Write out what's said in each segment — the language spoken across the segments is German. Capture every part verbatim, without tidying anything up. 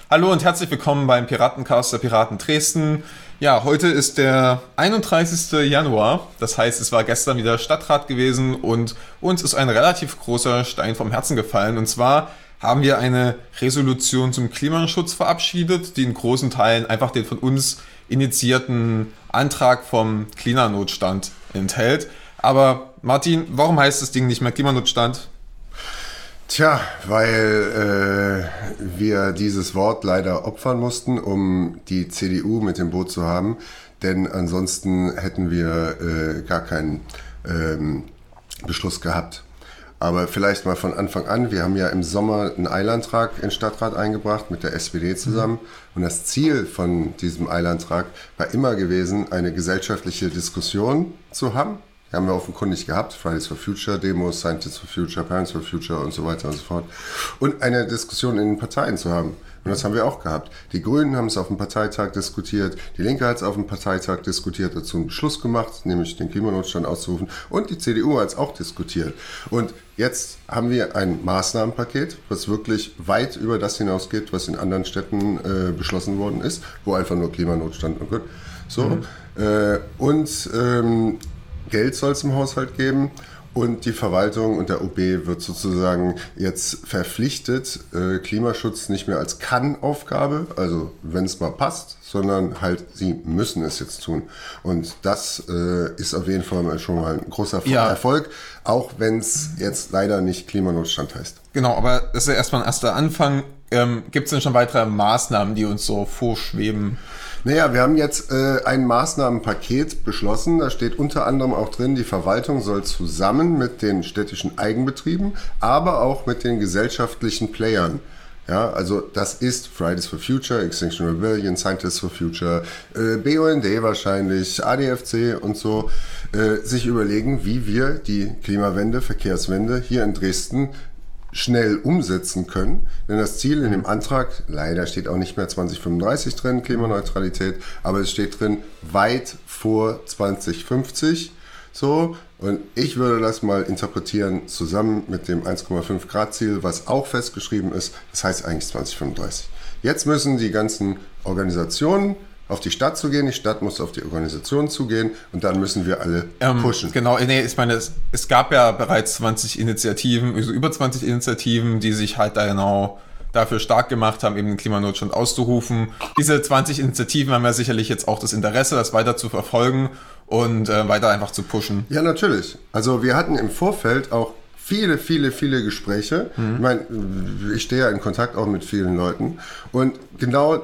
Hallo und herzlich willkommen beim Piratencast der Piraten Dresden. Ja, heute ist der einunddreißigster Januar, das heißt, es war gestern wieder Stadtrat gewesen und uns ist ein relativ großer Stein vom Herzen gefallen. Und zwar haben wir eine Resolution zum Klimaschutz verabschiedet, die in großen Teilen einfach den von uns initiierten Antrag vom Klimanotstand enthält. Aber Martin, warum heißt das Ding nicht mehr Klimanotstand? Tja, weil äh, wir dieses Wort leider opfern mussten, um die C D U mit dem Boot zu haben, denn ansonsten hätten wir äh, gar keinen ähm, Beschluss gehabt. Aber vielleicht mal von Anfang an, wir haben ja im Sommer einen Eilantrag in den Stadtrat eingebracht mit der S P D zusammen mhm. und das Ziel von diesem Eilantrag war immer gewesen, eine gesellschaftliche Diskussion zu haben. Die haben wir offenkundig gehabt, Fridays for Future, Demos, Scientists for Future, Parents for Future und so weiter und so fort. Und eine Diskussion in den Parteien zu haben. Und das haben wir auch gehabt. Die Grünen haben es auf dem Parteitag diskutiert, die Linke hat es auf dem Parteitag diskutiert, dazu einen Beschluss gemacht, nämlich den Klimanotstand auszurufen. Und die C D U hat es auch diskutiert. Und jetzt haben wir ein Maßnahmenpaket, was wirklich weit über das hinausgeht, was in anderen Städten äh, beschlossen worden ist, wo einfach nur Klimanotstand und gut. So. Mhm. Äh, und ähm, Geld soll es im Haushalt geben und die Verwaltung und der O B wird sozusagen jetzt verpflichtet, äh, Klimaschutz nicht mehr als Kann-Aufgabe, also wenn es mal passt, sondern halt, sie müssen es jetzt tun. Und das äh, ist auf jeden Fall schon mal ein großer ja. Erfolg, auch wenn es jetzt leider nicht Klimanotstand heißt. Genau, aber das ist ja erstmal ein erster Anfang. Ähm, gibt es denn schon weitere Maßnahmen, die uns so vorschweben? Naja, wir haben jetzt äh, ein Maßnahmenpaket beschlossen. Da steht unter anderem auch drin, die Verwaltung soll zusammen mit den städtischen Eigenbetrieben, aber auch mit den gesellschaftlichen Playern, ja, also das ist Fridays for Future, Extinction Rebellion, Scientists for Future, äh, B U N D wahrscheinlich, A D F C und so, äh, sich überlegen, wie wir die Klimawende, Verkehrswende hier in Dresden schnell umsetzen können, denn das Ziel in dem Antrag, leider steht auch nicht mehr zwanzig fünfunddreißig drin, Klimaneutralität, aber es steht drin, weit vor zwanzig fünfzig, so, und ich würde das mal interpretieren zusammen mit dem eins Komma fünf Grad Ziel, was auch festgeschrieben ist, das heißt eigentlich zwanzig fünfunddreißig. Jetzt müssen die ganzen Organisationen auf die Stadt zu gehen, die Stadt muss auf die Organisation zugehen und dann müssen wir alle ähm, pushen. Genau, nee, ich meine, es, es gab ja bereits zwanzig Initiativen, also über zwanzig Initiativen, die sich halt da genau dafür stark gemacht haben, eben den Klimanotstand auszurufen. Diese zwanzig Initiativen haben ja sicherlich jetzt auch das Interesse, das weiter zu verfolgen und äh, weiter einfach zu pushen. Ja, natürlich. Also wir hatten im Vorfeld auch viele, viele, viele Gespräche. Mhm. Ich meine, ich stehe ja in Kontakt auch mit vielen Leuten und genau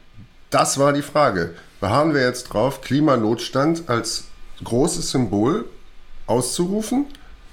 das war die Frage. Beharren wir jetzt drauf, Klimanotstand als großes Symbol auszurufen,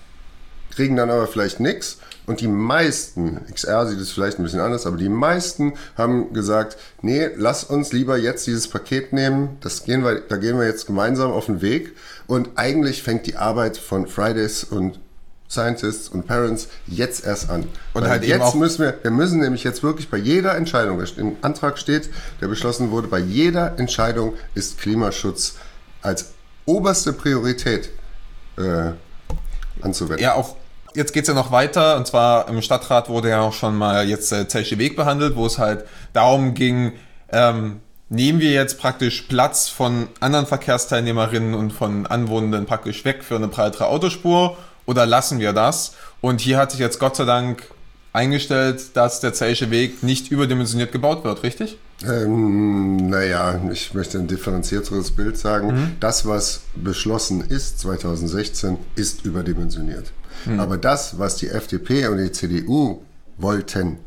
kriegen dann aber vielleicht nichts. Und die meisten, X R sieht es vielleicht ein bisschen anders, aber die meisten haben gesagt, nee, lass uns lieber jetzt dieses Paket nehmen, das gehen wir, da gehen wir jetzt gemeinsam auf den Weg. Und eigentlich fängt die Arbeit von Fridays und Scientists und Parents jetzt erst an. Und halt jetzt eben auch müssen wir, wir müssen nämlich jetzt wirklich bei jeder Entscheidung, der im Antrag steht, der beschlossen wurde, bei jeder Entscheidung ist Klimaschutz als oberste Priorität äh, anzuwenden. Ja, auch jetzt geht's ja noch weiter, und zwar im Stadtrat wurde ja auch schon mal jetzt der Zellsche Weg behandelt, wo es halt darum ging, ähm, nehmen wir jetzt praktisch Platz von anderen Verkehrsteilnehmerinnen und von Anwohnenden praktisch weg für eine breitere Autospur, oder lassen wir das? Und hier hat sich jetzt Gott sei Dank eingestellt, dass der Zellsche Weg nicht überdimensioniert gebaut wird, richtig? Ähm, naja, ich möchte ein differenzierteres Bild sagen. Mhm. Das, was beschlossen ist zwanzig sechzehn, ist überdimensioniert. Mhm. Aber das, was die F D P und die C D U wollten,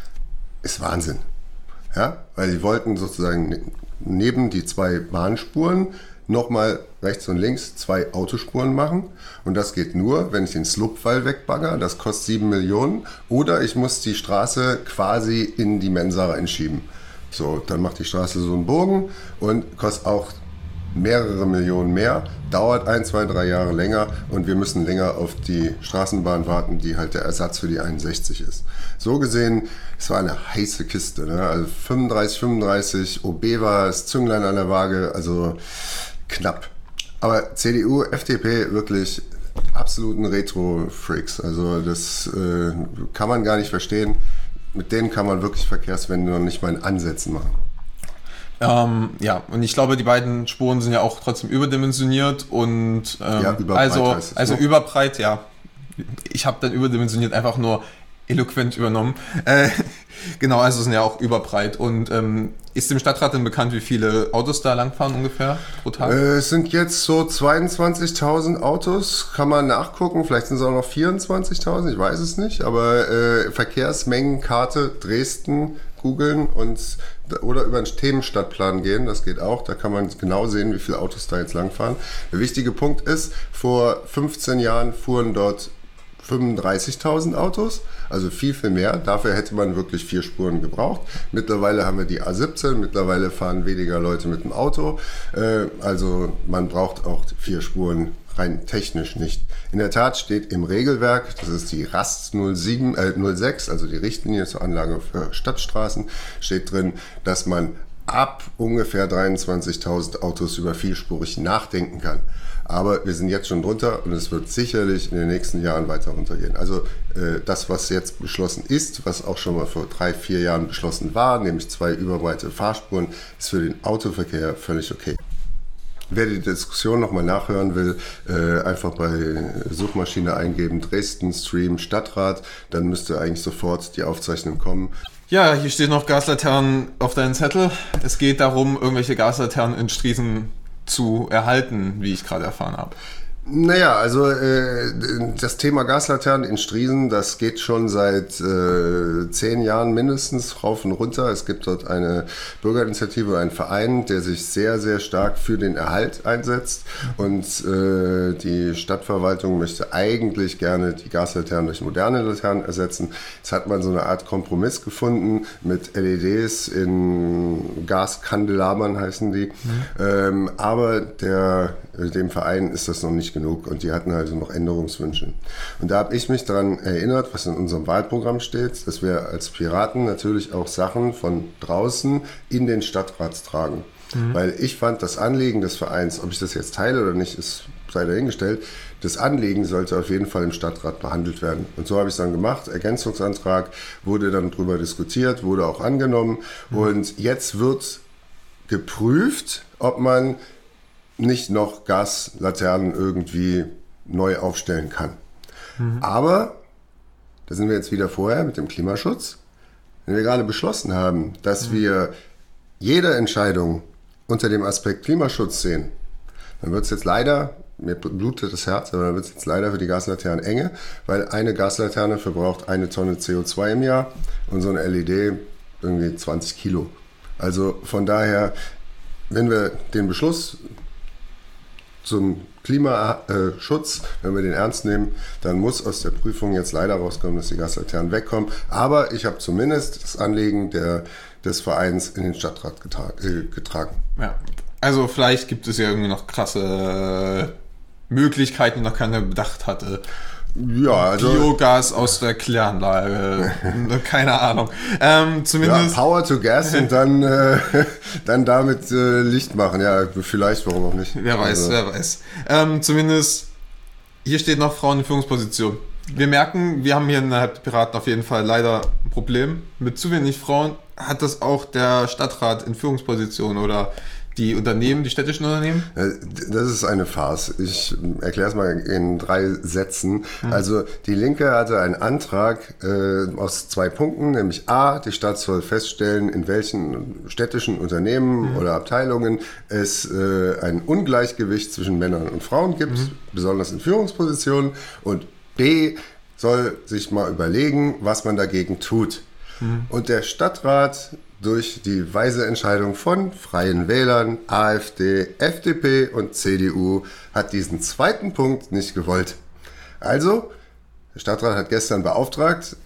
ist Wahnsinn. Ja? Weil sie wollten sozusagen neben die zwei Bahnspuren nochmal rechts und links zwei Autospuren machen. Und das geht nur, wenn ich den Slupwall wegbagger, das kostet sieben Millionen. Oder ich muss die Straße quasi in die Mensa reinschieben. So, dann macht die Straße so einen Bogen und kostet auch mehrere Millionen mehr, dauert ein, zwei, drei Jahre länger und wir müssen länger auf die Straßenbahn warten, die halt der Ersatz für die einundsechzig ist. So gesehen, es war eine heiße Kiste, ne? Also fünfunddreißig, fünfunddreißig, O B war das Zünglein an der Waage, also knapp. Aber C D U, F D P wirklich absoluten Retro-Freaks. Also das äh, kann man gar nicht verstehen. mit denen kann man wirklich Verkehrswende noch nicht mal in Ansätzen machen. Ähm, ja, und ich glaube, die beiden Spuren sind ja auch trotzdem überdimensioniert und ähm, ja, überbreit also, heißt es, also ne? überbreit, ja. Ich habe dann überdimensioniert einfach nur eloquent übernommen. Äh, genau, also sind ja auch überbreit. Und ähm, ist dem Stadtrat denn bekannt, wie viele Autos da langfahren ungefähr pro Tag? Äh, es sind jetzt so zweiundzwanzigtausend Autos, kann man nachgucken, vielleicht sind es auch noch vierundzwanzigtausend, ich weiß es nicht, aber äh, Verkehrsmengenkarte Dresden googeln und oder über einen Themenstadtplan gehen, das geht auch, da kann man genau sehen, wie viele Autos da jetzt langfahren. Der wichtige Punkt ist, vor fünfzehn Jahren fuhren dort fünfunddreißigtausend Autos, also viel, viel mehr. Dafür hätte man wirklich vier Spuren gebraucht. Mittlerweile haben wir die A siebzehn, mittlerweile fahren weniger Leute mit dem Auto. Äh, also man braucht auch vier Spuren rein technisch nicht. In der Tat steht im Regelwerk, das ist die R A S null sieben, äh, null sechs, also die Richtlinie zur Anlage für Stadtstraßen, steht drin, dass man ab ungefähr dreiundzwanzigtausend Autos über vielspurig nachdenken kann. Aber wir sind jetzt schon drunter und es wird sicherlich in den nächsten Jahren weiter runtergehen. Also äh, das, was jetzt beschlossen ist, was auch schon mal vor drei, vier Jahren beschlossen war, nämlich zwei überbreite Fahrspuren, ist für den Autoverkehr völlig okay. Wer die Diskussion nochmal nachhören will, äh, einfach bei Suchmaschine eingeben, Dresden Stream Stadtrat, dann müsste eigentlich sofort die Aufzeichnung kommen. Ja, hier steht noch Gaslaternen auf deinem Zettel. Es geht darum, irgendwelche Gaslaternen in Striesen zu erhalten, wie ich gerade erfahren habe. Naja, also äh, das Thema Gaslaternen in Striesen, das geht schon seit äh, zehn Jahren mindestens rauf und runter. Es gibt dort eine Bürgerinitiative, einen Verein, der sich sehr, sehr stark für den Erhalt einsetzt. Und äh, die Stadtverwaltung möchte eigentlich gerne die Gaslaternen durch moderne Laternen ersetzen. Jetzt hat man so eine Art Kompromiss gefunden mit L E Ds in Gaskandelabern heißen die. Mhm. Ähm, aber der, dem Verein ist das noch nicht genug und die hatten also noch Änderungswünsche. Und da habe ich mich daran erinnert, was in unserem Wahlprogramm steht, dass wir als Piraten natürlich auch Sachen von draußen in den Stadtrat tragen. Mhm. Weil ich fand, das Anliegen des Vereins, ob ich das jetzt teile oder nicht, ist sei dahingestellt, das Anliegen sollte auf jeden Fall im Stadtrat behandelt werden. Und so habe ich es dann gemacht. Ergänzungsantrag wurde dann drüber diskutiert, wurde auch angenommen. Mhm. Und jetzt wird geprüft, ob man nicht noch Gaslaternen irgendwie neu aufstellen kann. Mhm. Aber, da sind wir jetzt wieder vorher mit dem Klimaschutz, wenn wir gerade beschlossen haben, dass mhm. wir jede Entscheidung unter dem Aspekt Klimaschutz sehen, dann wird es jetzt leider, mir blutet das Herz, aber dann wird es jetzt leider für die Gaslaternen enge, weil eine Gaslaterne verbraucht eine Tonne C O zwei im Jahr und so eine L E D irgendwie zwanzig Kilo. Also von daher, wenn wir den Beschluss zum Klimaschutz, wenn wir den ernst nehmen, dann muss aus der Prüfung jetzt leider rauskommen, dass die Gaslaternen wegkommen. Aber ich habe zumindest das Anliegen der, des Vereins in den Stadtrat getra- äh, getragen. Ja, also vielleicht gibt es ja irgendwie noch krasse Möglichkeiten, die noch keiner bedacht hatte. Ja, also Biogas aus der Kläranlage, keine Ahnung. Ähm, zumindest ja, Power to Gas und dann, äh, dann damit äh, Licht machen. Ja, vielleicht, warum auch nicht. Wer weiß, also. wer weiß. Ähm, zumindest, hier steht noch Frauen in Führungsposition. Wir merken, wir haben hier innerhalb der Piraten auf jeden Fall leider ein Problem. Mit zu wenig Frauen hat das auch der Stadtrat in Führungsposition oder die Unternehmen, die städtischen Unternehmen? Das ist eine Farce. Ich erkläre es mal in drei Sätzen. Mhm. Also die Linke hatte einen Antrag äh, aus zwei Punkten, nämlich A, die Stadt soll feststellen, in welchen städtischen Unternehmen mhm. oder Abteilungen es äh, ein Ungleichgewicht zwischen Männern und Frauen gibt, mhm. besonders in Führungspositionen. Und B, soll sich mal überlegen, was man dagegen tut. Mhm. Und der Stadtrat durch die weise Entscheidung von Freien Wählern, AfD, F D P und C D U hat diesen zweiten Punkt nicht gewollt. Also, der Stadtrat hat gestern beauftragt,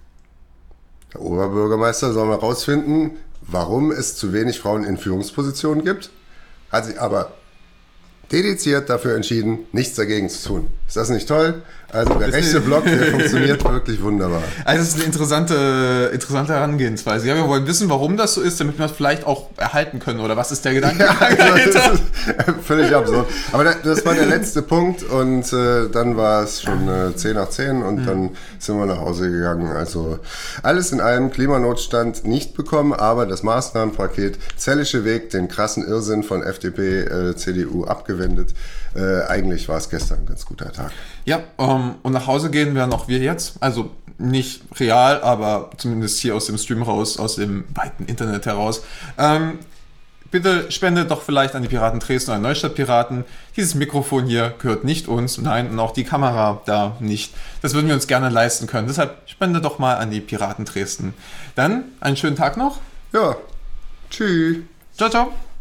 der Oberbürgermeister soll mal rausfinden, warum es zu wenig Frauen in Führungspositionen gibt, hat sich aber dediziert dafür entschieden, nichts dagegen zu tun. Ist das nicht toll? Also der rechte Block, der funktioniert wirklich wunderbar. Also es ist eine interessante, interessante Herangehensweise. Ja, wir wollen wissen, warum das so ist, damit wir es vielleicht auch erhalten können. Oder was ist der Gedanke? Ja, also das ist völlig absurd. Aber das war der letzte Punkt und äh, dann war es schon äh, zehn nach zehn und mhm. dann sind wir nach Hause gegangen. Also alles in allem Klimanotstand nicht bekommen, aber das Maßnahmenpaket Zellische Weg, den krassen Irrsinn von F D P, äh, C D U abgewendet. Äh, eigentlich war es gestern ein ganz guter Tag. Ja, um, und nach Hause gehen werden auch wir jetzt. Also nicht real, aber zumindest hier aus dem Stream raus, aus dem weiten Internet heraus. Ähm, bitte spendet doch vielleicht an die Piraten Dresden oder Neustadt Piraten. Dieses Mikrofon hier gehört nicht uns, nein, und auch die Kamera da nicht. Das würden wir uns gerne leisten können. Deshalb spendet doch mal an die Piraten Dresden. Dann einen schönen Tag noch. Ja, tschüss. Ciao, ciao.